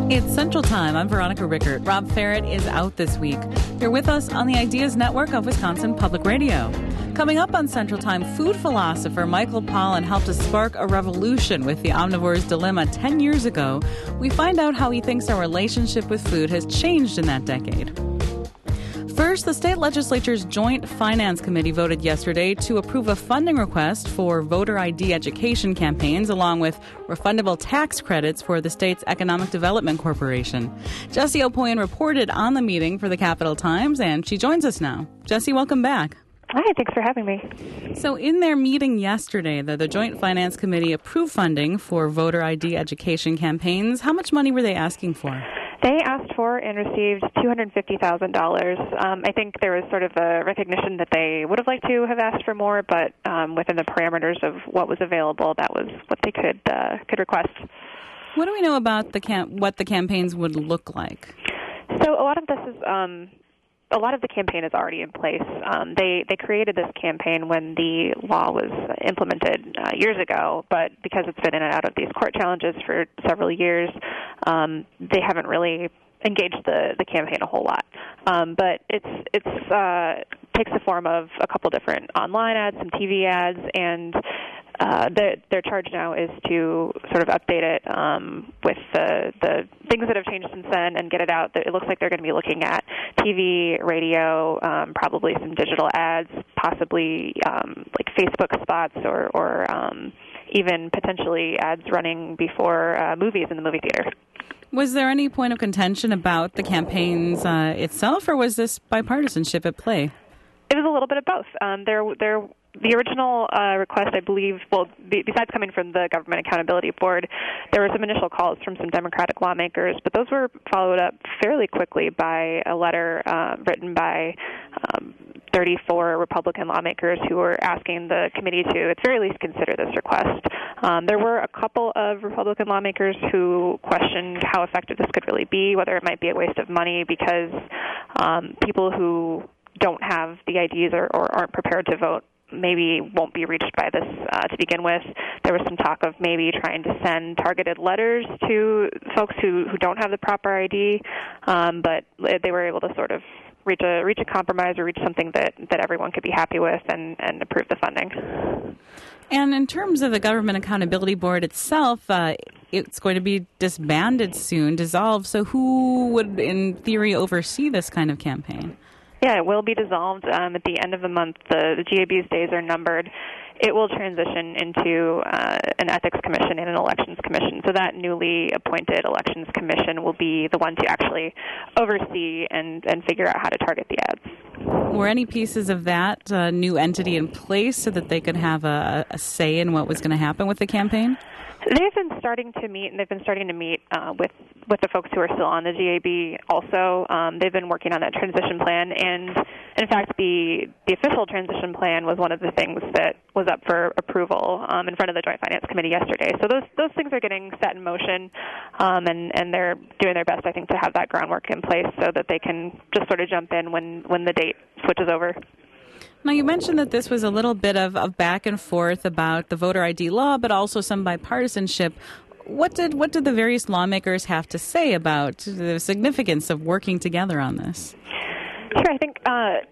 It's Central Time. I'm Veronica Rickert. Rob Ferret is out this week. You're with us on the Ideas Network of Wisconsin Public Radio. Coming up on Central Time, food philosopher Michael Pollan helped to spark a revolution with the omnivore's dilemma 10 years ago. We find out how he thinks our relationship with food has changed in that decade. First, the state legislature's Joint Finance Committee voted yesterday to approve a funding request for voter ID education campaigns, along with refundable tax credits for the state's Economic Development Corporation. Jessie Opoyan reported on the meeting for the Capital Times, and she joins us now. Jessie, welcome back. Hi, thanks for having me. So in their meeting yesterday, the Joint Finance Committee approved funding for voter ID education campaigns. How much money were they asking for? They asked for and received $250,000. I think there was sort of a recognition that they would have liked to have asked for more, but within the parameters of what was available, that was what they could request. What do we know about what the campaigns would look like? So a lot of this is a lot of the campaign is already in place. They created this campaign when the law was implemented years ago, but because it's been in and out of these court challenges for several years, they haven't really engaged the campaign a whole lot. But it's takes the form of a couple different online ads, some TV ads, and their charge now is to sort of update it with the things that have changed since then and get it out. It looks like they're going to be looking at TV, radio, probably some digital ads, possibly like Facebook spots or even potentially ads running before movies in the movie theater. Was there any point of contention about the campaigns itself, or was this bipartisanship at play? It was a little bit of both. The original request, I believe, besides coming from the Government Accountability Board, there were some initial calls from some Democratic lawmakers, but those were followed up fairly quickly by a letter written by 34 Republican lawmakers who were asking the committee to, at the very least, consider this request. There were a couple of Republican lawmakers who questioned how effective this could really be, whether it might be a waste of money because people who don't have the IDs or aren't prepared to vote maybe won't be reached by this to begin with. There was some talk of maybe trying to send targeted letters to folks who don't have the proper ID, but they were able to sort of reach a compromise or reach something that everyone could be happy with and approve the funding. And in terms of the Government Accountability Board itself, it's going to be disbanded soon, dissolved. So who would, in theory, oversee this kind of campaign? Yeah, it will be dissolved at the end of the month. The GAB's days are numbered. It will transition into an ethics commission and an elections commission. So that newly appointed elections commission will be the one to actually oversee and figure out how to target the ads. Were any pieces of that new entity in place so that they could have a say in what was going to happen with the campaign? They've been starting to meet, and they've been starting to meet with the folks who are still on the GAB also. They've been working on that transition plan, and in fact, the official transition plan was one of the things that was up for approval in front of the Joint Finance Committee yesterday. So those things are getting set in motion, and they're doing their best, I think, to have that groundwork in place so that they can just sort of jump in when the date switches over. Now, you mentioned that this was a little bit of back and forth about the voter ID law, but also some bipartisanship. What did the various lawmakers have to say about the significance of working together on this? Sure, I think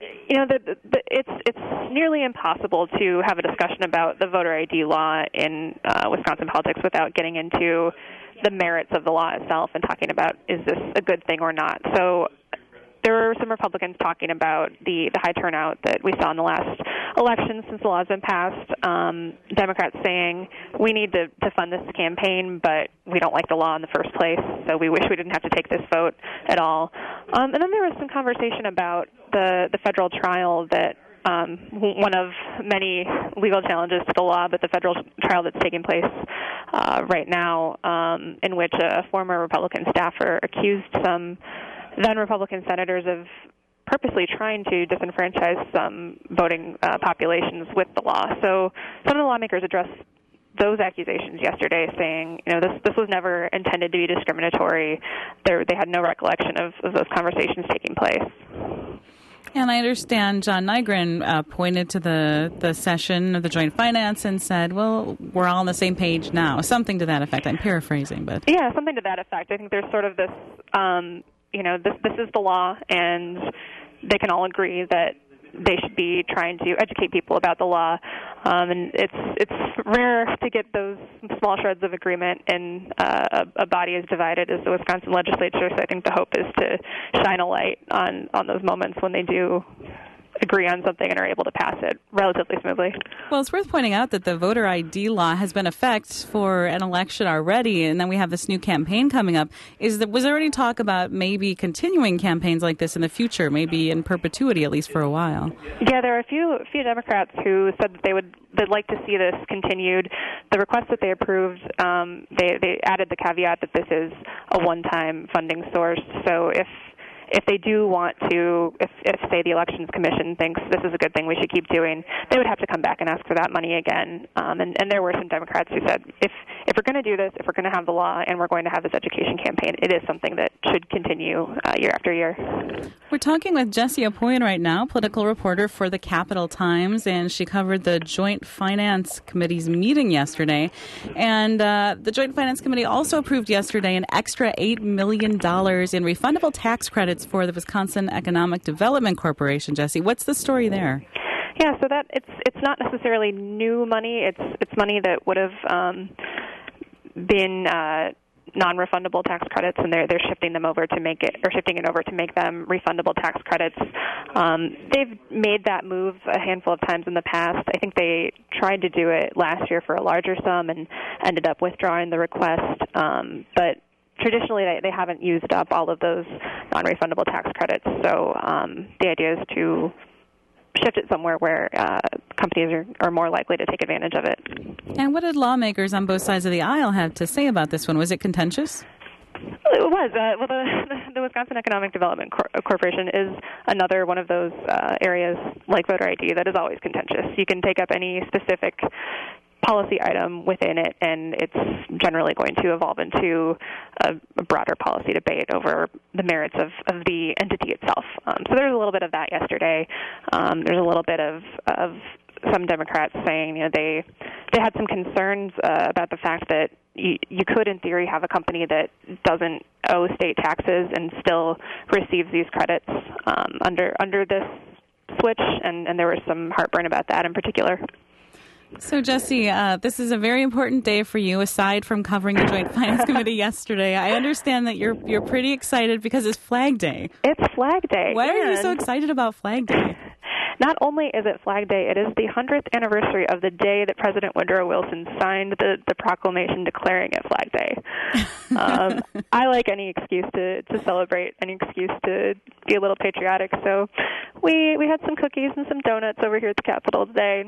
it's nearly impossible to have a discussion about the voter ID law in Wisconsin politics without getting into the merits of the law itself and talking about, is this a good thing or not? So there were some Republicans talking about the high turnout that we saw in the last election since the law has been passed. Democrats saying we need to fund this campaign, but we don't like the law in the first place, so we wish we didn't have to take this vote at all. And then there was some conversation about the federal trial that one of many legal challenges to the law, but the federal trial that's taking place right now, in which a former Republican staffer accused some then-Republican senators of purposely trying to disenfranchise some voting populations with the law. So some of the lawmakers addressed those accusations yesterday, saying, this was never intended to be discriminatory. They had no recollection of those conversations taking place. And I understand John Nygren pointed to the session of the Joint Finance and said, well, we're all on the same page now. Something to that effect. I'm paraphrasing, but... Yeah, something to that effect. I think there's sort of this, this is the law, and they can all agree that they should be trying to educate people about the law, and it's rare to get those small shreds of agreement in a body as divided as the Wisconsin legislature. So I think the hope is to shine a light on those moments when they do agree on something and are able to pass it relatively smoothly. Well, it's worth pointing out that the voter ID law has been in effect for an election already, and then we have this new campaign coming up. Was there any talk about maybe continuing campaigns like this in the future, maybe in perpetuity, at least for a while? Yeah, there are a few Democrats who said that they'd like to see this continued. The request that they approved, they added the caveat that this is a one-time funding source. So if they do want to, if say the Elections Commission thinks this is a good thing we should keep doing, they would have to come back and ask for that money again. And there were some Democrats who said, if we're going to do this, if we're going to have the law, and we're going to have this education campaign, it is something that should continue year after year. We're talking with Jessie Apoyan right now, political reporter for the Capital Times, and she covered the Joint Finance Committee's meeting yesterday. And the Joint Finance Committee also approved yesterday an extra $8 million in refundable tax credits for the Wisconsin Economic Development Corporation. Jessie, what's the story there? Yeah, so that it's not necessarily new money. It's money that would have been non-refundable tax credits, and they're shifting them over to make them refundable tax credits. They've made that move a handful of times in the past. I think they tried to do it last year for a larger sum and ended up withdrawing the request. But traditionally, they haven't used up all of those non-refundable tax credits. So the idea is to shift it somewhere where companies are more likely to take advantage of it. And what did lawmakers on both sides of the aisle have to say about this one? Was it contentious? It was. The Wisconsin Economic Development Corporation is another one of those areas like voter ID that is always contentious. You can take up any specific policy item within it, and it's generally going to evolve into a broader policy debate over the merits of the entity itself. So there's a little bit of that yesterday. There's a little bit of some Democrats saying they had some concerns about the fact that you could, in theory, have a company that doesn't owe state taxes and still receives these credits under this switch, and there was some heartburn about that in particular. So, Jessie, this is a very important day for you, aside from covering the Joint Finance Committee yesterday. I understand that you're pretty excited because it's Flag Day. It's Flag Day. Why are you so excited about Flag Day? Not only is it Flag Day, it is the 100th anniversary of the day that President Woodrow Wilson signed the proclamation declaring it Flag Day. I like any excuse to celebrate, any excuse to be a little patriotic. So we had some cookies and some donuts over here at the Capitol today.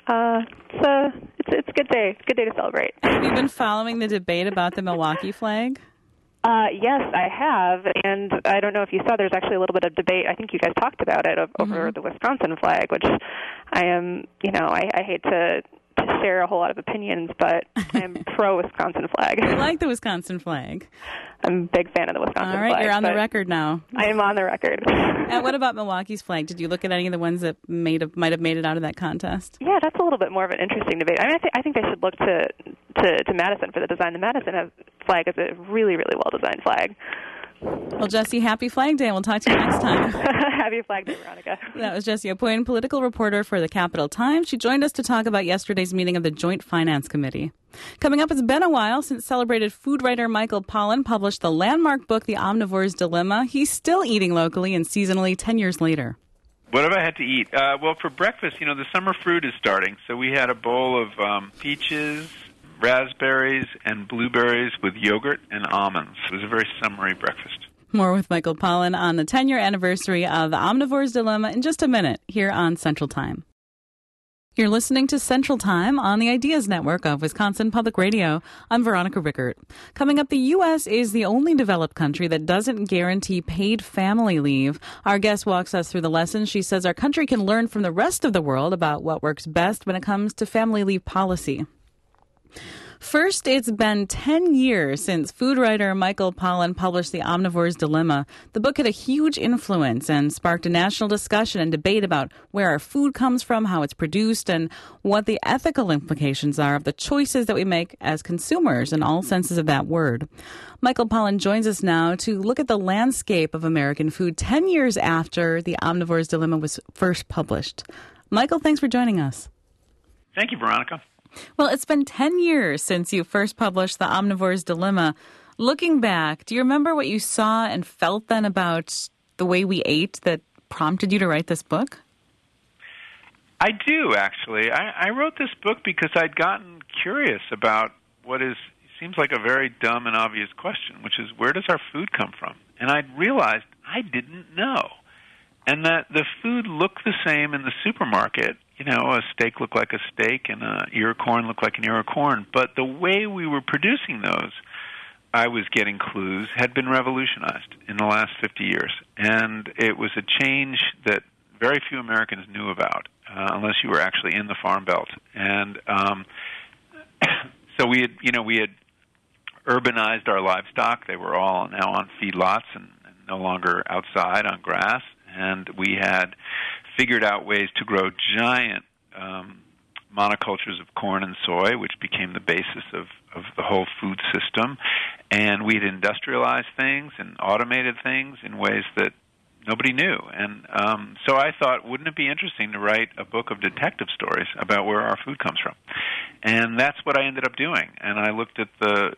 It's a good day. It's a good day to celebrate. Have you been following the debate about the Milwaukee flag? Yes, I have, and I don't know if you saw, there's actually a little bit of debate. I think you guys talked about it over the Wisconsin flag, which I am, I hate to share a whole lot of opinions, but I'm pro-Wisconsin flag. You like the Wisconsin flag? I'm a big fan of the Wisconsin flag. All right, you're on the record now. I am on the record. And what about Milwaukee's flag? Did you look at any of the ones that might have made it out of that contest? Yeah, that's a little bit more of an interesting debate. I mean, I think they should look to Madison for the design. The Madison flag is a really, really well-designed flag. Well, Jessie, happy Flag Day, and we'll talk to you next time. Happy Flag Day, Veronica. That was Jessie Apoyan, political reporter for the Capital Times. She joined us to talk about yesterday's meeting of the Joint Finance Committee. Coming up, it's been a while since celebrated food writer Michael Pollan published the landmark book, The Omnivore's Dilemma. He's still eating locally and seasonally 10 years later. What have I had to eat? Well, for breakfast, the summer fruit is starting. So we had a bowl of peaches, raspberries, and blueberries with yogurt and almonds. It was a very summery breakfast. More with Michael Pollan on the 10-year anniversary of The Omnivore's Dilemma in just a minute here on Central Time. You're listening to Central Time on the Ideas Network of Wisconsin Public Radio. I'm Veronica Rickert. Coming up, the U.S. is the only developed country that doesn't guarantee paid family leave. Our guest walks us through the lessons. She says our country can learn from the rest of the world about what works best when it comes to family leave policy. First, it's been 10 years since food writer Michael Pollan published The Omnivore's Dilemma. The book had a huge influence and sparked a national discussion and debate about where our food comes from, how it's produced, and what the ethical implications are of the choices that we make as consumers in all senses of that word. Michael Pollan joins us now to look at the landscape of American food 10 years after The Omnivore's Dilemma was first published. Michael, thanks for joining us. Thank you, Veronica. Well, it's been 10 years since you first published The Omnivore's Dilemma. Looking back, do you remember what you saw and felt then about the way we ate that prompted you to write this book? I do, actually. I wrote this book because I'd gotten curious about what seems like a very dumb and obvious question, which is, where does our food come from? And I'd realized I didn't know. And that the food looked the same in the supermarket. You know, a steak looked like a steak and an ear of corn looked like an ear of corn. But the way we were producing those, I was getting clues, had been revolutionized in the last 50 years. And it was a change that very few Americans knew about, unless you were actually in the Farm Belt. And so we had urbanized our livestock. They were all now on feedlots and no longer outside on grass. And we had figured out ways to grow giant monocultures of corn and soy, which became the basis of the whole food system. And we'd industrialized things and automated things in ways that nobody knew. And so I thought, wouldn't it be interesting to write a book of detective stories about where our food comes from? And that's what I ended up doing. And I looked at the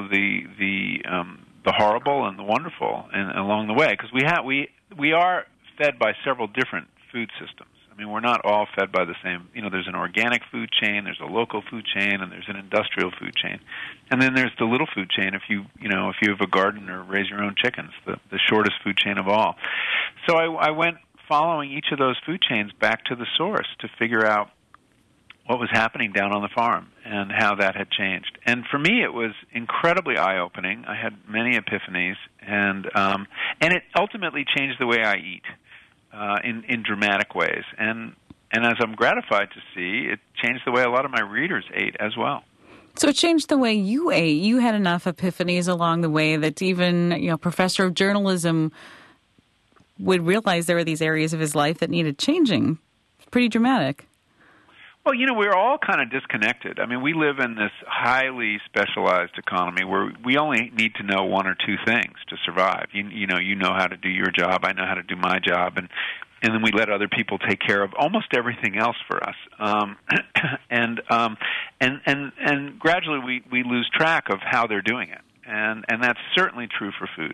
horrible and the wonderful and along the way, because we are fed by several different food systems. I mean, we're not all fed by the same. You know, there's an organic food chain, there's a local food chain, and there's an industrial food chain, and then there's the little food chain. If you have a garden or raise your own chickens, the shortest food chain of all. So I went following each of those food chains back to the source to figure out what was happening down on the farm and how that had changed. And for me, it was incredibly eye-opening. I had many epiphanies, and it ultimately changed the way I eat. In dramatic ways. And as I'm gratified to see, it changed the way a lot of my readers ate as well. So it changed the way you ate. You had enough epiphanies along the way that even, a professor of journalism would realize there were these areas of his life that needed changing. It's pretty dramatic. Well, we're all kind of disconnected. I mean, we live in this highly specialized economy where we only need to know one or two things to survive. You know how to do your job, I know how to do my job, and then we let other people take care of almost everything else for us. And gradually we lose track of how they're doing it, and that's certainly true for food.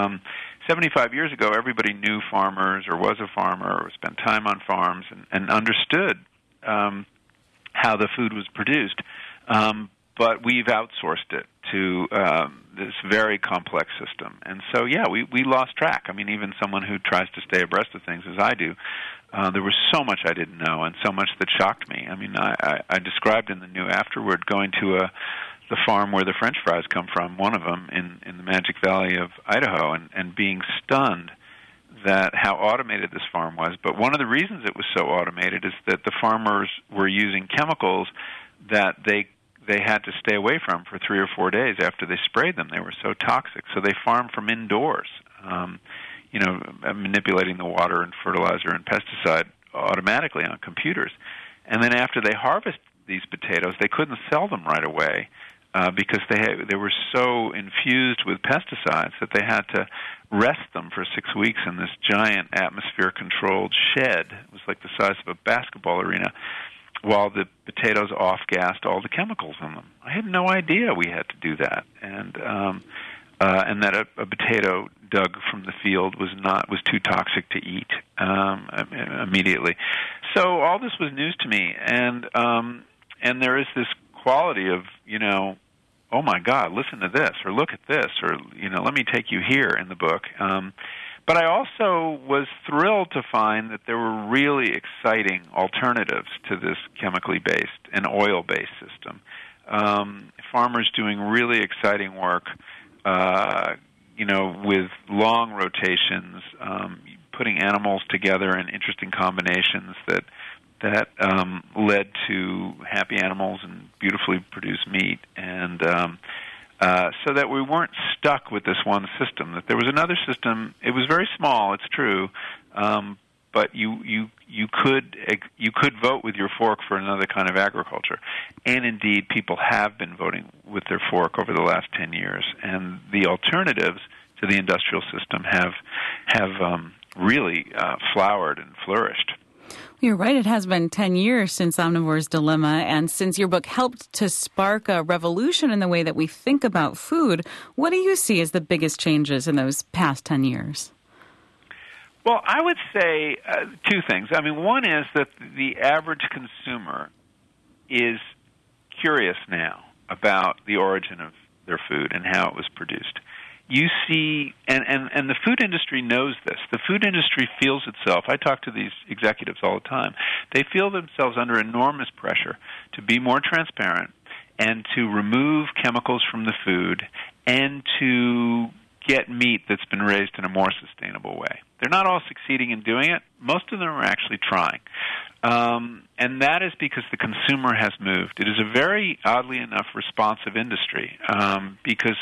75 years ago, everybody knew farmers or was a farmer or spent time on farms and understood how the food was produced, but we've outsourced it to this very complex system. And so, we lost track. I mean, even someone who tries to stay abreast of things as I do, there was so much I didn't know and so much that shocked me. I mean, I described in the New Afterword going to the farm where the French fries come from, one of them in the Magic Valley of Idaho, and being stunned that how automated this farm was. But one of the reasons it was so automated is that the farmers were using chemicals that they had to stay away from for 3 or 4 days after they sprayed them. They were so toxic. So they farmed from indoors, manipulating the water and fertilizer and pesticide automatically on computers. And then after they harvest these potatoes, they couldn't sell them right away because they were so infused with pesticides that they had to rest them for 6 weeks in this giant atmosphere-controlled shed. It was like the size of a basketball arena, while the potatoes off-gassed all the chemicals in them. I had no idea we had to do that, and that a potato dug from the field was too toxic to eat immediately. So all this was news to me, and there is this quality of, oh my God, listen to this, or look at this, or, let me take you here in the book. But I also was thrilled to find that there were really exciting alternatives to this chemically based and oil-based system. Farmers doing really exciting work, with long rotations, putting animals together in interesting combinations that that led to happy animals and beautifully produced meat, and so that we weren't stuck with this one system. That there was another system. It was very small, it's true, but you could vote with your fork for another kind of agriculture, and indeed, people have been voting with their fork over the last 10 years, and the alternatives to the industrial system have really flowered and flourished. You're right. It has been 10 years since Omnivore's Dilemma, and since your book helped to spark a revolution in the way that we think about food, what do you see as the biggest changes in those past 10 years? Well, I would say two things. I mean, one is that the average consumer is curious now about the origin of their food and how it was produced. You see, and the food industry knows this. The food industry feels itself. I talk to these executives all the time. They feel themselves under enormous pressure to be more transparent and to remove chemicals from the food and to get meat that's been raised in a more sustainable way. They're not all succeeding in doing it. Most of them are actually trying. And that is because the consumer has moved. It is a very, oddly enough, responsive industry because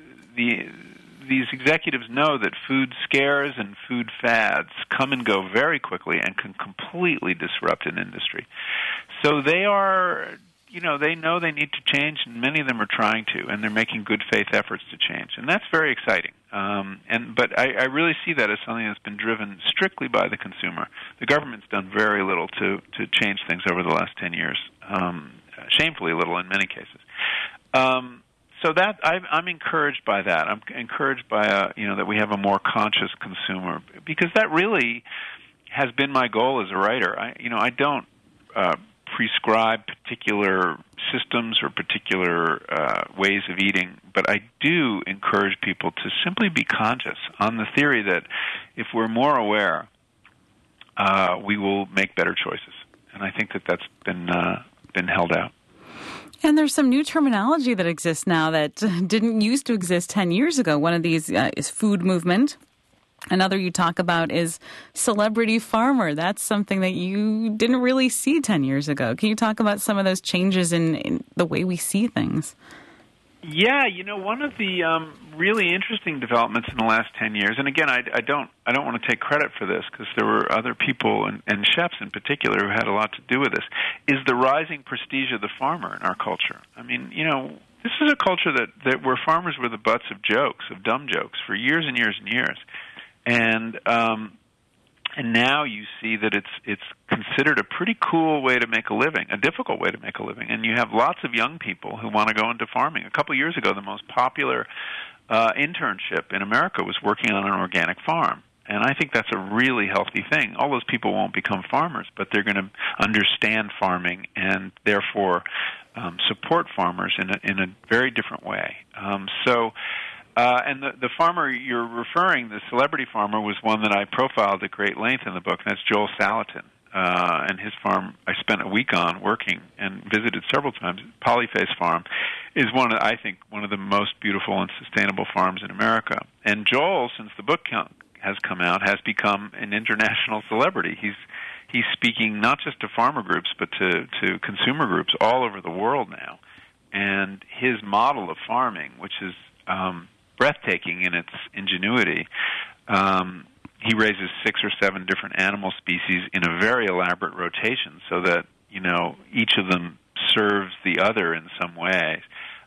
these executives know that food scares and food fads come and go very quickly and can completely disrupt an industry. So they are, they know they need to change, and many of them are trying to, and they're making good faith efforts to change, and that's very exciting. But I really see that as something that's been driven strictly by the consumer. The government's done very little to change things over the last 10 years, shamefully little in many cases. So that I'm encouraged by that. I'm encouraged by that we have a more conscious consumer, because that really has been my goal as a writer. I don't prescribe particular systems or particular ways of eating, but I do encourage people to simply be conscious on the theory that if we're more aware, we will make better choices. And I think that that's been held out. And there's some new terminology that exists now that didn't used to exist 10 years ago. One of these is food movement. Another you talk about is celebrity farmer. That's something that you didn't really see 10 years ago. Can you talk about some of those changes in the way we see things? Yeah, one of the really interesting developments in the last 10 years, and again, I don't want to take credit for this because there were other people and chefs in particular who had a lot to do with this, is the rising prestige of the farmer in our culture. I mean, this is a culture that where farmers were the butts of jokes, of dumb jokes, for years and years and years, and now you see that it's considered a pretty cool way to make a living, a difficult way to make a living. And you have lots of young people who want to go into farming. A couple of years ago, the most popular internship in America was working on an organic farm. And I think that's a really healthy thing. All those people won't become farmers, but they're going to understand farming and therefore support farmers in a very different way. And the farmer you're referring, the celebrity farmer, was one that I profiled at great length in the book, and that's Joel Salatin. And his farm I spent a week on working and visited several times. Polyface Farm is one of the most beautiful and sustainable farms in America. And Joel, since the book has come out, has become an international celebrity. He's speaking not just to farmer groups, but to consumer groups all over the world now. And his model of farming, which is breathtaking in its ingenuity. He raises 6 or 7 different animal species in a very elaborate rotation, so that each of them serves the other in some way.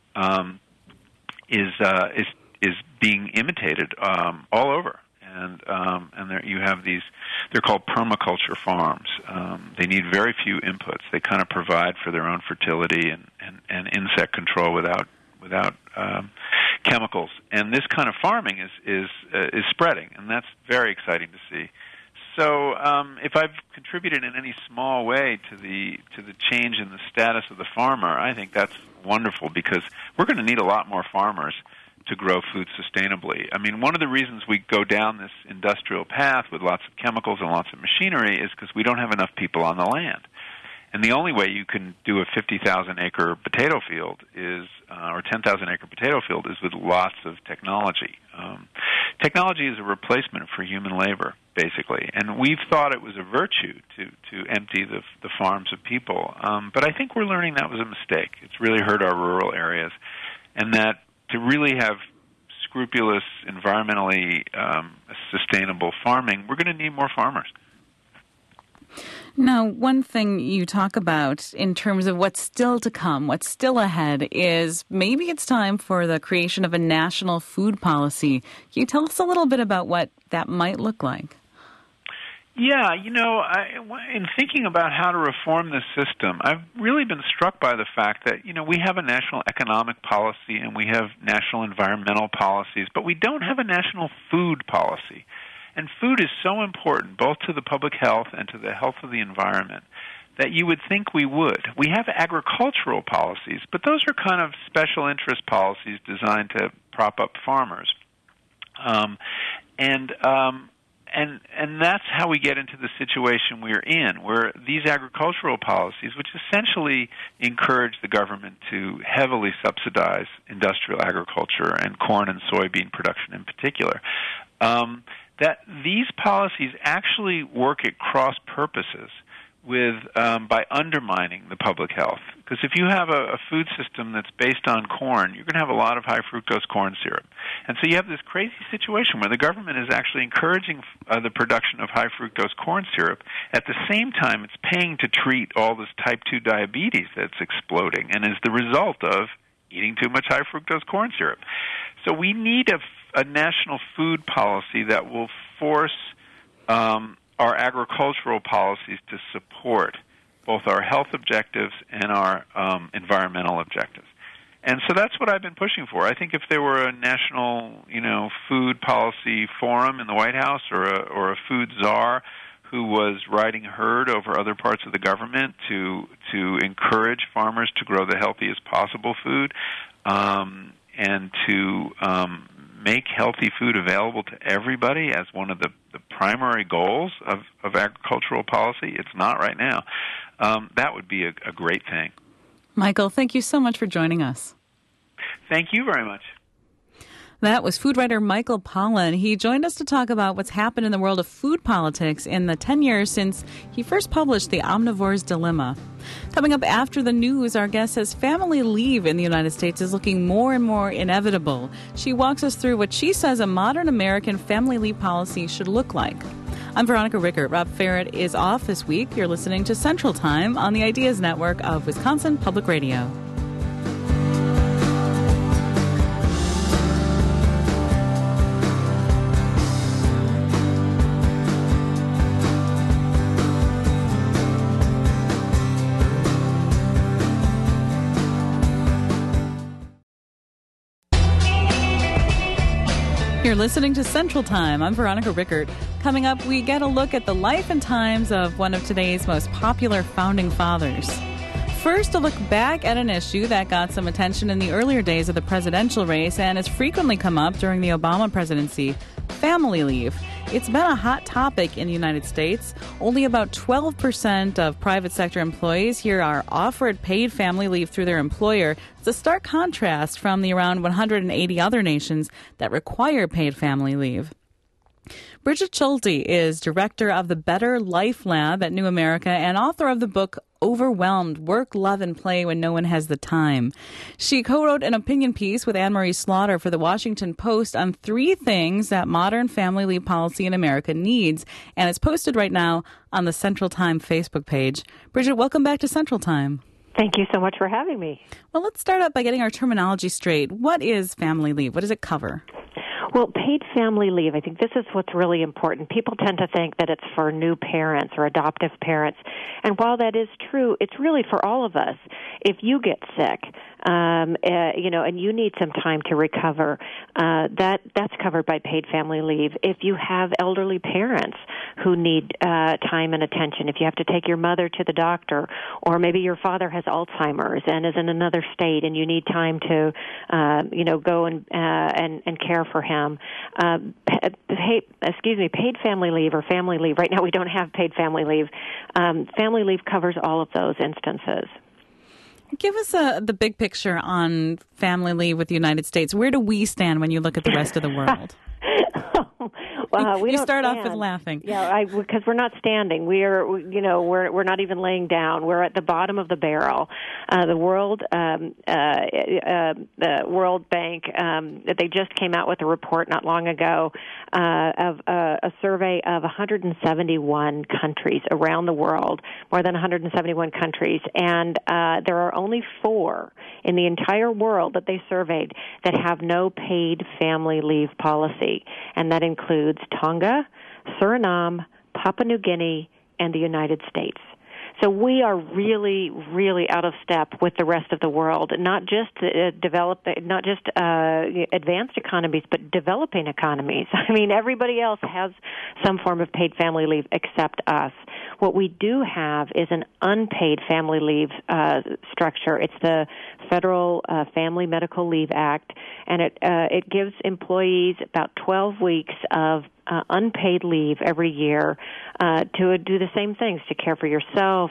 Is being imitated all over, and there you have these. They're called permaculture farms. They need very few inputs. They kind of provide for their own fertility and insect control without chemicals, and this kind of farming is spreading, and that's very exciting to see. So, if I've contributed in any small way to the change in the status of the farmer, I think that's wonderful, because we're going to need a lot more farmers to grow food sustainably. I mean, one of the reasons we go down this industrial path with lots of chemicals and lots of machinery is because we don't have enough people on the land. And the only way you can do a 50,000-acre potato field or 10,000-acre potato field is with lots of technology. technology is a replacement for human labor, basically, and we've thought it was a virtue to empty the farms of people. But I think we're learning that was a mistake. It's really hurt our rural areas, and that to really have scrupulous, environmentally sustainable farming, we're going to need more farmers. Now, one thing you talk about in terms of what's still to come, what's still ahead, is maybe it's time for the creation of a national food policy. Can you tell us a little bit about what that might look like? Yeah, in thinking about how to reform this system, I've really been struck by the fact that, we have a national economic policy and we have national environmental policies, but we don't have a national food policy. And food is so important, both to the public health and to the health of the environment, that you would think we would. We have agricultural policies, but those are kind of special interest policies designed to prop up farmers. And that's how we get into the situation we're in, where these agricultural policies, which essentially encourage the government to heavily subsidize industrial agriculture and corn and soybean production in particular, that these policies actually work at cross purposes with by undermining the public health. Because if you have a food system that's based on corn, you're going to have a lot of high fructose corn syrup. And so you have this crazy situation where the government is actually encouraging the production of high fructose corn syrup. At the same time, it's paying to treat all this type 2 diabetes that's exploding and is the result of eating too much high fructose corn syrup. So we need a national food policy that will force our agricultural policies to support both our health objectives and our environmental objectives. And so that's what I've been pushing for. I think if there were a national, food policy forum in the White House or a food czar who was riding herd over other parts of the government to encourage farmers to grow the healthiest possible food and to make healthy food available to everybody as one of the primary goals of agricultural policy. It's not right now. That would be a great thing. Michael, thank you so much for joining us. Thank you very much. That was food writer Michael Pollan. He joined us to talk about what's happened in the world of food politics in the 10 years since he first published The Omnivore's Dilemma. Coming up after the news, our guest says family leave in the United States is looking more and more inevitable. She walks us through what she says a modern American family leave policy should look like. I'm Veronica Rickert. Rob Ferret is off this week. You're listening to Central Time on the Ideas Network of Wisconsin Public Radio. You're listening to Central Time. I'm Veronica Rickert. Coming up, we get a look at the life and times of one of today's most popular founding fathers. First, a look back at an issue that got some attention in the earlier days of the presidential race and has frequently come up during the Obama presidency: family leave. It's been a hot topic in the United States. Only about 12% of private sector employees here are offered paid family leave through their employer. It's a stark contrast from the around 180 other nations that require paid family leave. Bridget Schulte is director of the Better Life Lab at New America and author of the book Overwhelmed: Work, Love, and Play When No One Has the Time. She co-wrote an opinion piece with Anne-Marie Slaughter for the Washington Post on 3 things that modern family leave policy in America needs, and it's posted right now on the Central Time Facebook page. Bridget, welcome back to Central Time. Thank you so much for having me. Well, let's start out by getting our terminology straight. What is family leave? What does it cover? Well, paid family leave, I think this is what's really important. People tend to think that it's for new parents or adoptive parents. And while that is true, it's really for all of us. If you get sick, and you need some time to recover, that's covered by paid family leave. If you have elderly parents who need time and attention, if you have to take your mother to the doctor, or maybe your father has Alzheimer's and is in another state and you need time to, go and care for him, paid family leave or family leave. Right now we don't have paid family leave. Family leave covers all of those instances. Give us the big picture on family leave with the United States. Where do we stand when you look at the rest of the world? We you don't start stand. off with laughing. Yeah, because we're not standing. We're not even laying down. We're at the bottom of the barrel. The World Bank, they just came out with a report not long ago of a survey of 171 countries around the world, more than 171 countries, and there are only 4 in the entire world that they surveyed that have no paid family leave policy, and that includes Tonga, Suriname, Papua New Guinea, and the United States. So we are really, really out of step with the rest of the world, not just advanced economies, but developing economies. I mean, everybody else has some form of paid family leave except us. What we do have is an unpaid family leave structure. It's the Federal Family Medical Leave Act, and it gives employees about 12 weeks of unpaid leave every year to do the same things, to care for yourself,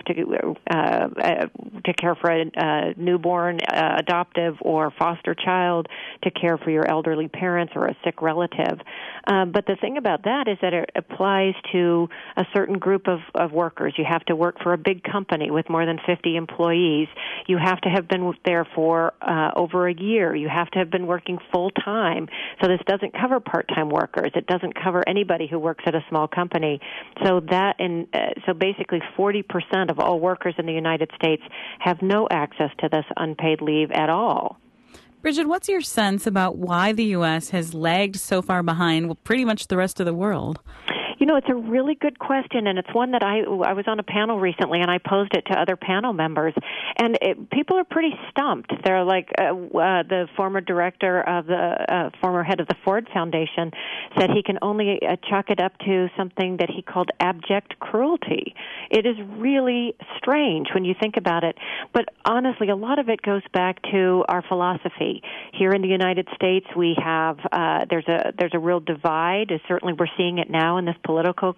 to care for a newborn, adoptive, or foster child, to care for your elderly parents or a sick relative. But the thing about that is that it applies to a certain group of workers. You have to work for a big company with more than 50 employees. You have to have been there for over a year. You have to have been working full-time. So this doesn't cover part-time workers. It doesn't cover anybody who works at a small company. So basically 40% of all workers in the United States have no access to this unpaid leave at all. Bridget, what's your sense about why the U.S. has lagged so far behind pretty much the rest of the world? You know, it's a really good question, and it's one that I was on a panel recently, and I posed it to other panel members, and people are pretty stumped. They're like, the former director of the former head of the Ford Foundation said he can only chalk it up to something that he called abject cruelty. It is really strange when you think about it, but honestly, a lot of it goes back to our philosophy. Here in the United States, we have there's a real divide. Certainly, we're seeing it now in this political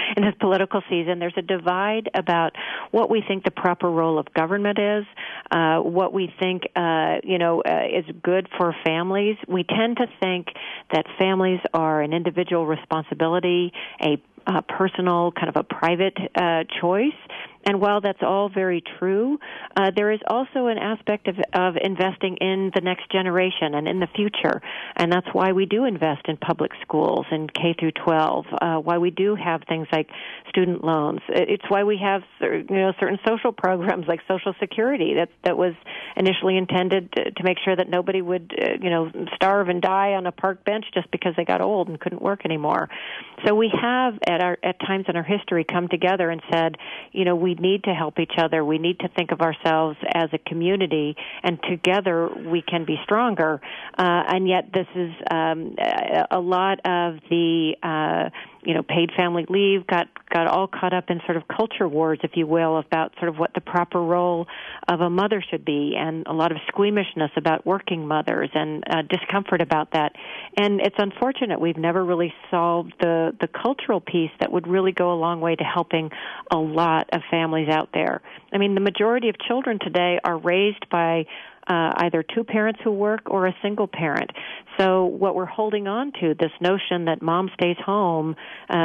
season. There's a divide about what we think the proper role of government is, what we think is good for families. We tend to think that families are an individual responsibility, a personal, kind of a private choice. And while that's all very true, there is also an aspect of investing in the next generation and in the future. And that's why we do invest in public schools and K through 12, why we do have things like student loans. It's why we have certain social programs like Social Security that was initially intended to make sure that nobody would starve and die on a park bench just because they got old and couldn't work anymore. So we have at times in our history come together and said, we need to help each other. We need to think of ourselves as a community, and together we can be stronger. And yet this is a lot of the paid family leave got all caught up in sort of culture wars, if you will, about sort of what the proper role of a mother should be, and a lot of squeamishness about working mothers and discomfort about that. And it's unfortunate we've never really solved the cultural piece that would really go a long way to helping a lot of families out there. I mean, the majority of children today are raised by either two parents who work or a single parent. So what we're holding on to, this notion that mom stays home,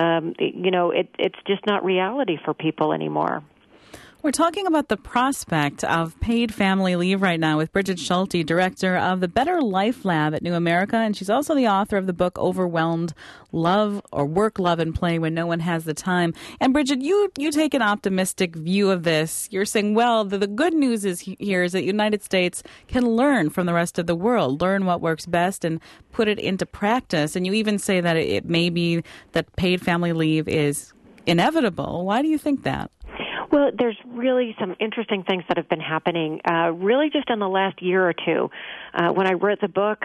it's just not reality for people anymore. We're talking about the prospect of paid family leave right now with Bridget Schulte, director of the Better Life Lab at New America, and she's also the author of the book Overwhelmed: Love or Work, Love, and Play When No One Has the Time. And Bridget, you take an optimistic view of this. You're saying, well, the good news here is that the United States can learn from the rest of the world, learn what works best and put it into practice. And you even say that it may be that paid family leave is inevitable. Why do you think that? Well, there's really some interesting things that have been happening, really just in the last year or two. When I wrote the book,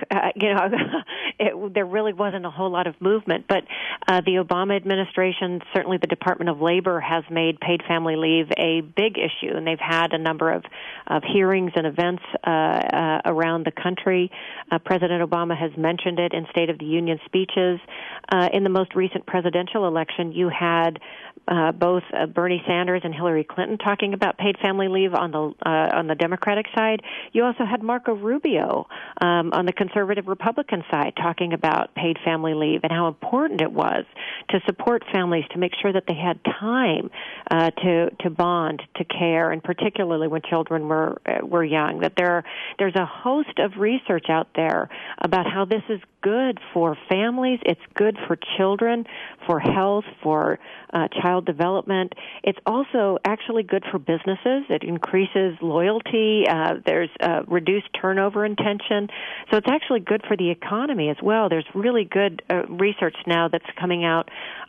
there really wasn't a whole lot of movement. But the Obama administration, certainly the Department of Labor, has made paid family leave a big issue, and they've had a number of hearings and events around the country. President Obama has mentioned it in State of the Union speeches. In the most recent presidential election, you had both Bernie Sanders and Hillary Hillary Clinton talking about paid family leave on the Democratic side. You also had Marco Rubio on the conservative Republican side talking about paid family leave and how important it was to support families, to make sure that they had time to bond, to care, and particularly when children were young. That there's a host of research out there about how this is good for families, it's good for children, for health, for child development. It's also actually good for businesses. It increases loyalty. There's reduced turnover and tension. So it's actually good for the economy as well. There's really good research now that's coming out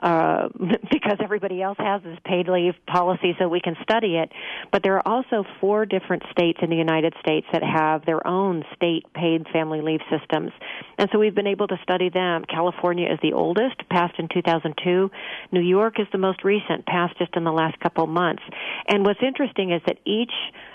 because everybody else has this paid leave policy so we can study it. But there are also 4 different states in the United States that have their own state paid family leave systems. And so we've been able to study them. California is the oldest, passed in 2002. New York is the most recent, passed just in the last couple of months. And what's interesting is that each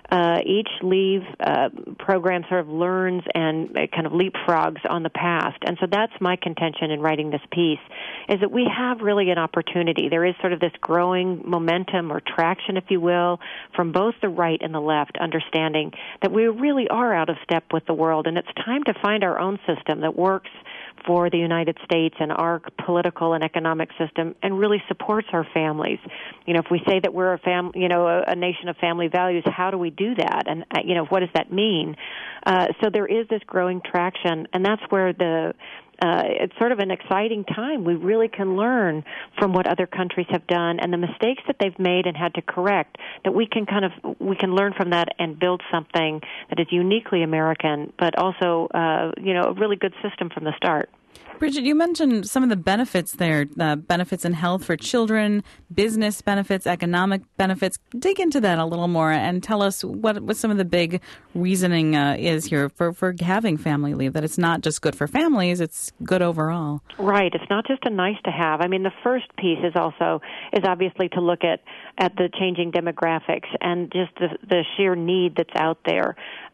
leave program sort of learns and kind of leapfrogs on the past. And so that's my contention in writing this piece, is that we have really an opportunity. There is sort of this growing momentum or traction, if you will, from both the right and the left, understanding that we really are out of step with the world, and it's time to find our own system that works for the United States and our political and economic system and really supports our families. You know, if we say that we're a nation of family values, how do we do that? And, what does that mean? So there is this growing traction, and that's where it's sort of an exciting time. We really can learn from what other countries have done and the mistakes that they've made and had to correct, that we can learn from that and build something that is uniquely American, but also, a really good system from the start. Bridget, you mentioned some of the benefits there, benefits in health for children, business benefits, economic benefits. Dig into that a little more and tell us what some of the big reasoning is here for having family leave, that it's not just good for families, it's good overall. Right. It's not just a nice to have. I mean, the first piece is obviously to look at the changing demographics and just the sheer need that's out there.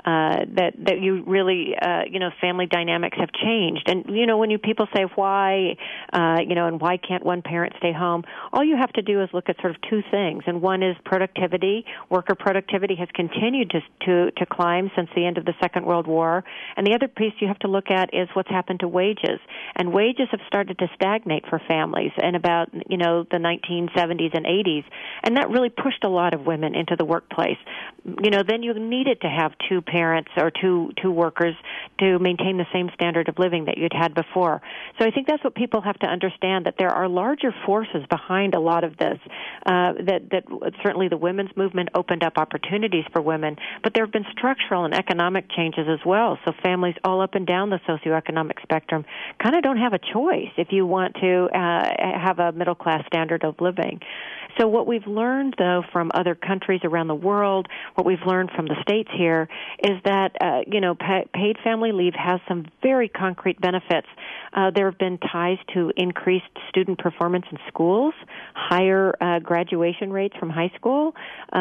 That you really, family dynamics have changed. And, when people say why, and why can't one parent stay home, all you have to do is look at sort of 2 things. And one is productivity. Worker productivity has continued to climb since the end of the Second World War. And the other piece you have to look at is what's happened to wages. And wages have started to stagnate for families in about, the 1970s and 80s. And that really pushed a lot of women into the workplace. Then you needed to have 2 parents or two workers to maintain the same standard of living that you'd had before. So I think that's what people have to understand, that there are larger forces behind a lot of this, that certainly the women's movement opened up opportunities for women, but there have been structural and economic changes as well. So families all up and down the socioeconomic spectrum kind of don't have a choice if you want to have a middle-class standard of living. So what we've learned, though, from other countries around the world, what we've learned from the states here, is that, paid family leave has some very concrete benefits. There have been ties to increased student performance in schools, higher graduation rates from high school,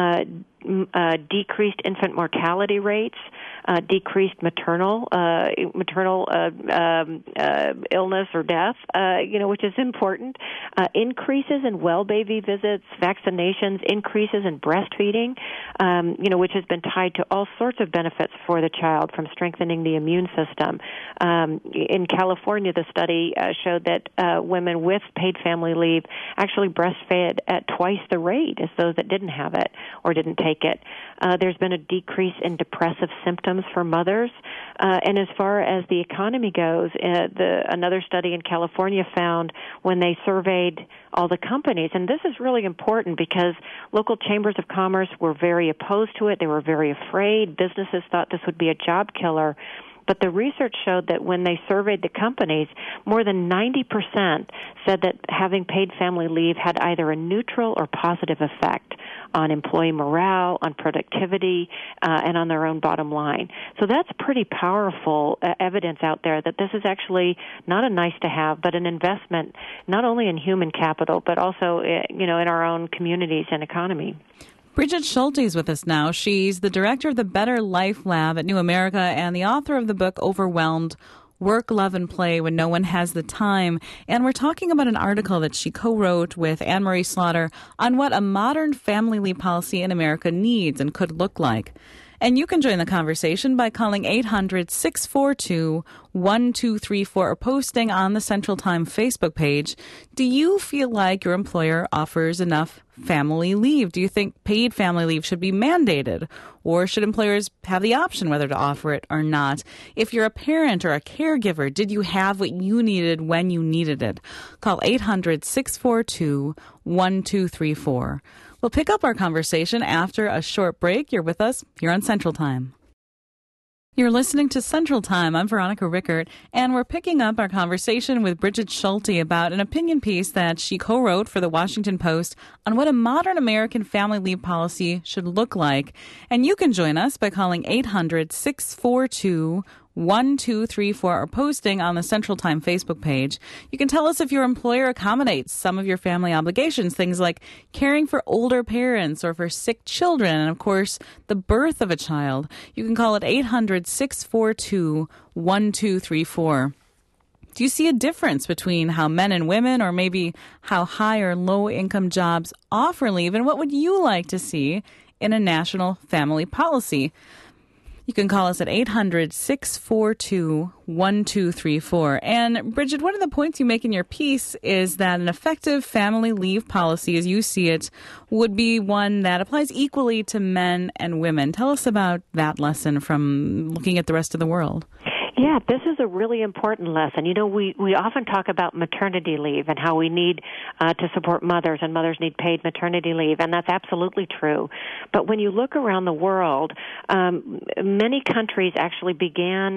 decreased infant mortality rates, decreased maternal illness or death, which is important, increases in well baby visits, vaccinations, increases in breastfeeding, which has been tied to all sorts of benefits for the child, from strengthening the immune system. In California, the study showed that women with paid family leave actually breastfed at twice the rate as those that didn't have it or didn't take it. There's been a decrease in depressive symptoms for mothers. And as far as the economy goes, another study in California found, when they surveyed all the companies, and this is really important because local chambers of commerce were very opposed to it. They were very afraid. Businesses thought this would be a job killer. But the research showed that when they surveyed the companies, more than 90% said that having paid family leave had either a neutral or positive effect on employee morale, on productivity, and on their own bottom line. So that's pretty powerful evidence out there that this is actually not a nice to have, but an investment not only in human capital, but also, in our own communities and economy. Bridget Schulte is with us now. She's the director of the Better Life Lab at New America and the author of the book Overwhelmed: Work, Love, and Play When No One Has the Time. And we're talking about an article that she co-wrote with Anne-Marie Slaughter on what a modern family leave policy in America needs and could look like. And you can join the conversation by calling 800-642-1234 or posting on the Central Time Facebook page. Do you feel like your employer offers enough family leave? Do you think paid family leave should be mandated? Or should employers have the option whether to offer it or not? If you're a parent or a caregiver, did you have what you needed when you needed it? Call 800-642-1234. We'll pick up our conversation after a short break. You're with us here on Central Time. You're listening to Central Time. I'm Veronica Rickert, and we're picking up our conversation with Bridget Schulte about an opinion piece that she co-wrote for the Washington Post on what a modern American family leave policy should look like. And you can join us by calling 800-642-1234 or posting on the Central Time Facebook page. You can tell us if your employer accommodates some of your family obligations, things like caring for older parents or for sick children, and of course, the birth of a child. You can call it 800-642-1234. Do you see a difference between how men and women, or maybe how high or low income jobs offer leave, and what would you like to see in a national family policy? You can call us at 800-642-1234. And Bridget, one of the points you make in your piece is that an effective family leave policy, as you see it, would be one that applies equally to men and women. Tell us about that lesson from looking at the rest of the world. Yeah, this is a really important lesson. You know, we often talk about maternity leave and how we need to support mothers, and mothers need paid maternity leave, and that's absolutely true. But when you look around the world, many countries actually began,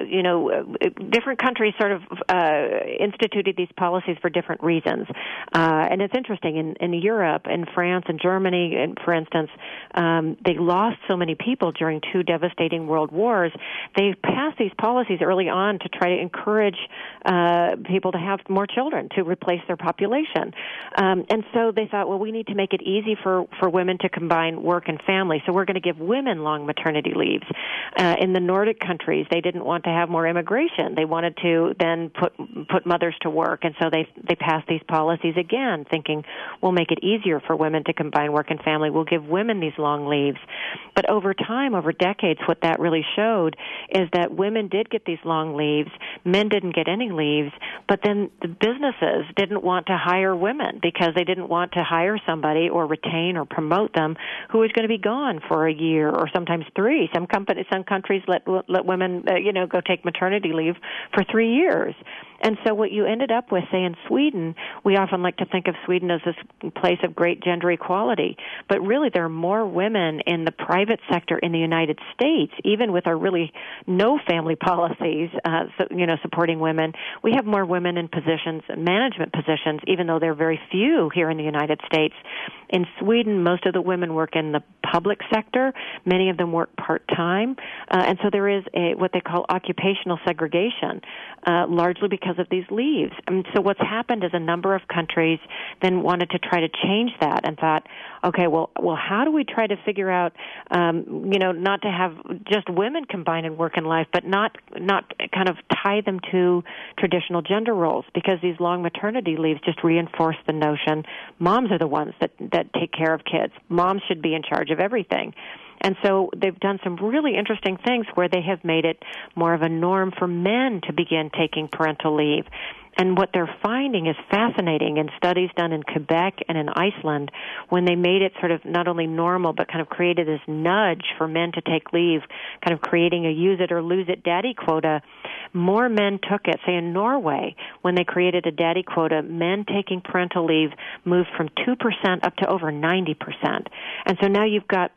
different countries sort of instituted these policies for different reasons. And it's interesting, in Europe, in France and Germany, and for instance, they lost so many people during two devastating world wars. They passed these policies early on to try to encourage people to have more children, to replace their population. And so they thought, well, we need to make it easy for women to combine work and family, so we're going to give women long maternity leaves. In the Nordic countries, they didn't want to have more immigration. They wanted to then put mothers to work, and so they passed these policies again, thinking we'll make it easier for women to combine work and family. We'll give women these long leaves. But over time, over decades, what that really showed is that women did get these long leaves, men didn't get any leaves, but then the businesses didn't want to hire women because they didn't want to hire somebody or retain or promote them who was going to be gone for a year or sometimes 3. Some countries let women go take maternity leave for 3 years. And so what you ended up with, say in Sweden, we often like to think of Sweden as this place of great gender equality, but really there are more women in the private sector in the United States, even with our really no family policies, supporting women. We have more women in positions, management positions, even though there are very few here in the United States. In Sweden, most of the women work in the public sector. Many of them work part-time. And so there is what they call occupational segregation, largely because of these leaves. And so what's happened is a number of countries then wanted to try to change that and thought, okay, well, how do we try to figure out, not to have just women combine in work and life, but not kind of tie them to traditional gender roles, because these long maternity leaves just reinforce the notion moms are the ones that take care of kids. Moms should be in charge of everything. And so they've done some really interesting things where they have made it more of a norm for men to begin taking parental leave. And what they're finding is fascinating in studies done in Quebec and in Iceland, when they made it sort of not only normal, but kind of created this nudge for men to take leave, kind of creating a use it or lose it daddy quota. More men took it. Say in Norway, when they created a daddy quota, men taking parental leave moved from 2% up to over 90%. And so now you've got,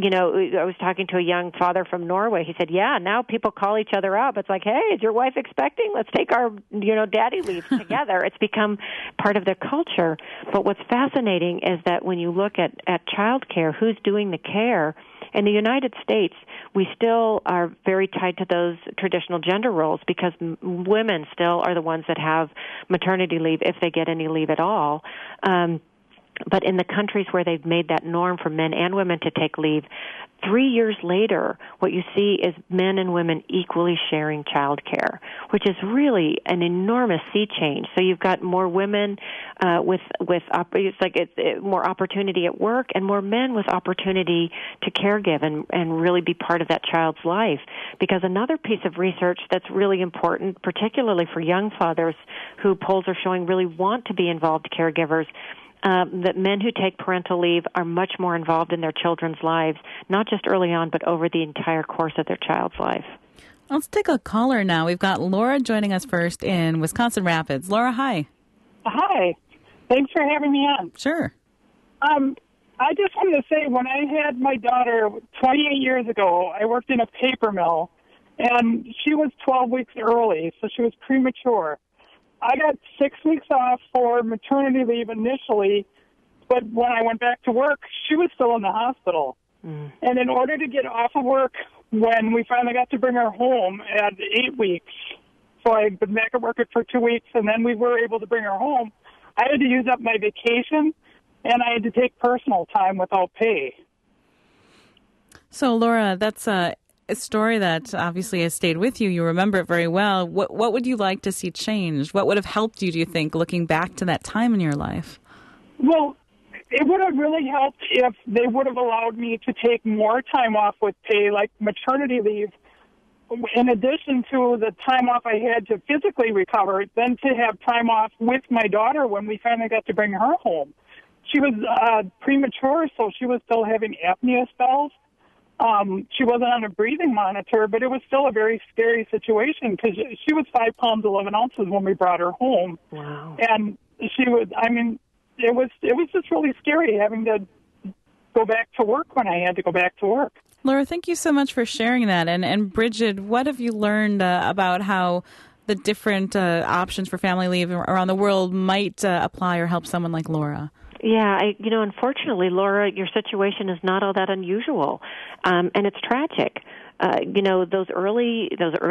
I was talking to a young father from Norway. He said, yeah, now people call each other up. It's like, hey, is your wife expecting? Let's take our, daddy leave together. It's become part of their culture. But what's fascinating is that when you look at child care, who's doing the care? In the United States, we still are very tied to those traditional gender roles because women still are the ones that have maternity leave if they get any leave at all. But in the countries where they've made that norm for men and women to take leave, 3 years later, what you see is men and women equally sharing child care, which is really an enormous sea change. So you've got more women more opportunity at work, and more men with opportunity to caregive and really be part of that child's life. Because another piece of research that's really important, particularly for young fathers who polls are showing really want to be involved caregivers, that men who take parental leave are much more involved in their children's lives, not just early on, but over the entire course of their child's life. Let's take a caller now. We've got Laura joining us first in Wisconsin Rapids. Laura, hi. Hi. Thanks for having me on. Sure. I just wanted to say, when I had my daughter 28 years ago, I worked in a paper mill, and she was 12 weeks early, so she was premature. I got 6 weeks off for maternity leave initially, but when I went back to work, she was still in the hospital. And in order to get off of work, when we finally got to bring her home at 8 weeks, so I'd been back at work for 2 weeks, and then we were able to bring her home, I had to use up my vacation, and I had to take personal time without pay. So, Laura, that's a story that obviously has stayed with you. You remember it very well. What would you like to see changed? What would have helped you, do you think, looking back to that time in your life? Well, it would have really helped if they would have allowed me to take more time off with pay, like maternity leave, in addition to the time off I had to physically recover, then to have time off with my daughter when we finally got to bring her home. She was premature, so she was still having apnea spells. She wasn't on a breathing monitor, but it was still a very scary situation because she was 5 pounds 11 ounces when we brought her home. Wow. And she was, it was just really scary having to go back to work when I had to go back to work. Laura, thank you so much for sharing that. And Bridget, what have you learned about how the different options for family leave around the world might apply or help someone like Laura? Yeah, unfortunately, Laura, your situation is not all that unusual, and it's tragic. Those early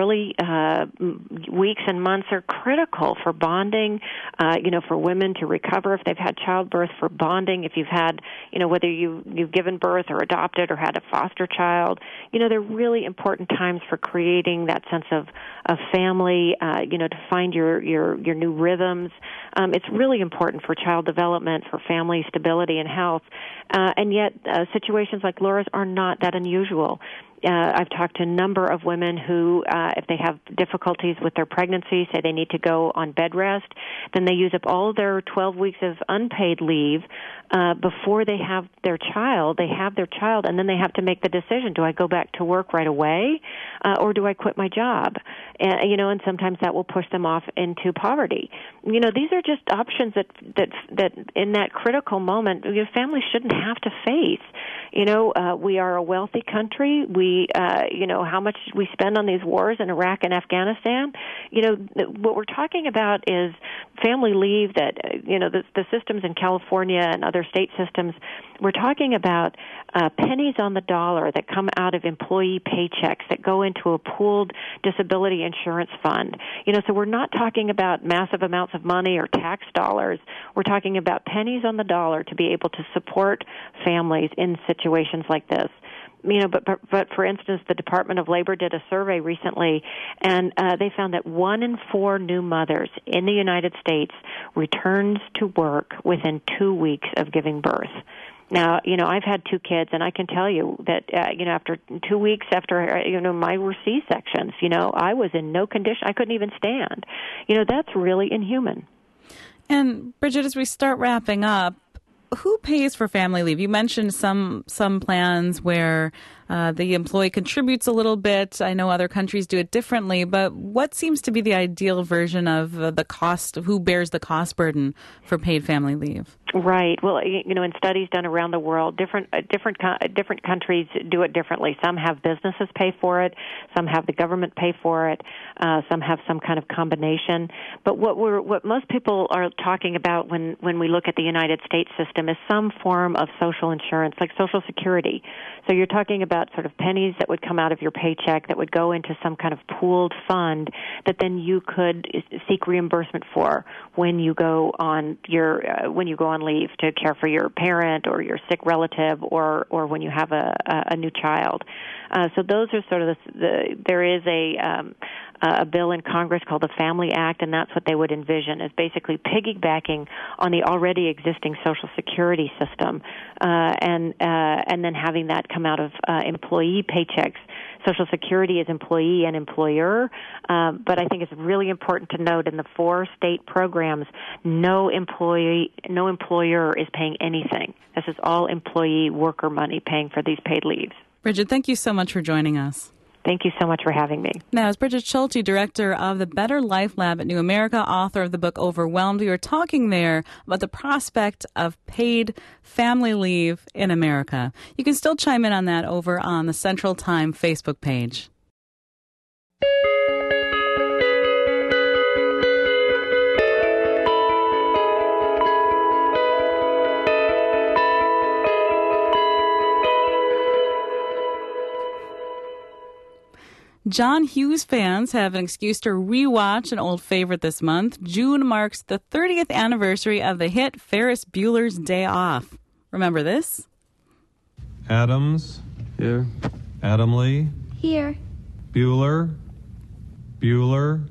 weeks and months are critical for bonding, for women to recover if they've had childbirth, for bonding if you've had, whether you've given birth or adopted or had a foster child. They're really important times for creating that sense of family, to find your new rhythms. It's really important for child development, for family stability and health. And yet situations like Laura's are not that unusual. I've talked to a number of women who, if they have difficulties with their pregnancy, say they need to go on bed rest, then they use up all their 12 weeks of unpaid leave before they have their child. They have their child, and then they have to make the decision, do I go back to work right away or do I quit my job? And sometimes that will push them off into poverty. These are just options that in that critical moment, families shouldn't have to face. We are a wealthy country. How much we spend on these wars in Iraq and Afghanistan. What we're talking about is family leave that, the systems in California and other state systems, we're talking about pennies on the dollar that come out of employee paychecks that go into a pooled disability insurance fund. So we're not talking about massive amounts of money or tax dollars. We're talking about pennies on the dollar to be able to support families in situations like this. But for instance, the Department of Labor did a survey recently, and they found that 1 in 4 new mothers in the United States returns to work within 2 weeks of giving birth. Now, I've had 2 kids, and I can tell you that, after 2 weeks after, my were C-sections, I was in no condition. I couldn't even stand. That's really inhuman. And, Bridget, as we start wrapping up, who pays for family leave? You mentioned some plans where the employee contributes a little bit. I know other countries do it differently, but what seems to be the ideal version of the cost, of who bears the cost burden for paid family leave? Right. Well, in studies done around the world, different countries do it differently. Some have businesses pay for it. Some have the government pay for it. Some have some kind of combination. But what most people are talking about when we look at the United States system is some form of social insurance, like Social Security. So you're talking about about sort of pennies that would come out of your paycheck that would go into some kind of pooled fund that then you could seek reimbursement for when you go on leave to care for your parent or your sick relative or when you have a new child. So those are sort of there is a bill in Congress called the Family Act, and that's what they would envision, is basically piggybacking on the already existing Social Security system, and then having that come out of employee paychecks. Social Security is employee and employer, but I think it's really important to note in the 4 state programs, no employer is paying anything. This is all employee worker money paying for these paid leaves. Bridget, thank you so much for joining us. Thank you so much for having me. Now, as Bridget Schulte, director of the Better Life Lab at New America, author of the book Overwhelmed, we were talking there about the prospect of paid family leave in America. You can still chime in on that over on the Central Time Facebook page. John Hughes fans have an excuse to rewatch an old favorite this month. June marks the 30th anniversary of the hit Ferris Bueller's Day Off. Remember this? Adams. Here. Adamley. Here. Bueller. Bueller.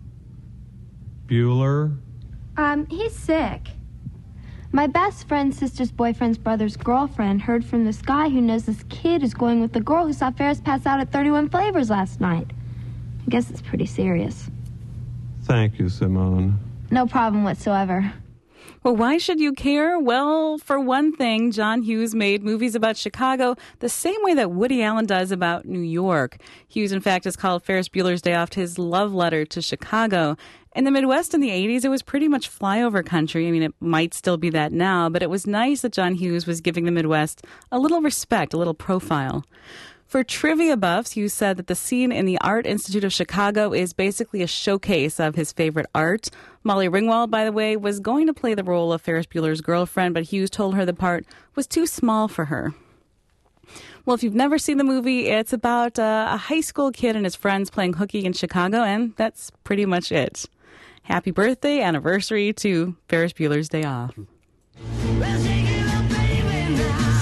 Bueller. He's sick. My best friend's sister's boyfriend's brother's girlfriend heard from this guy who knows this kid is going with the girl who saw Ferris pass out at 31 Flavors last night. I guess it's pretty serious. Thank you, Simone. No problem whatsoever. Well, why should you care? Well, for one thing, John Hughes made movies about Chicago the same way that Woody Allen does about New York. Hughes, in fact, has called Ferris Bueller's Day Off his love letter to Chicago. In the Midwest in the 80s, it was pretty much flyover country. I mean, it might still be that now, but it was nice that John Hughes was giving the Midwest a little respect, a little profile. For trivia buffs, Hughes said that the scene in the Art Institute of Chicago is basically a showcase of his favorite art. Molly Ringwald, by the way, was going to play the role of Ferris Bueller's girlfriend, but Hughes told her the part was too small for her. Well, if you've never seen the movie, it's about a high school kid and his friends playing hooky in Chicago, and that's pretty much it. Happy birthday, anniversary to Ferris Bueller's Day Off. Well, shake it up, baby, now.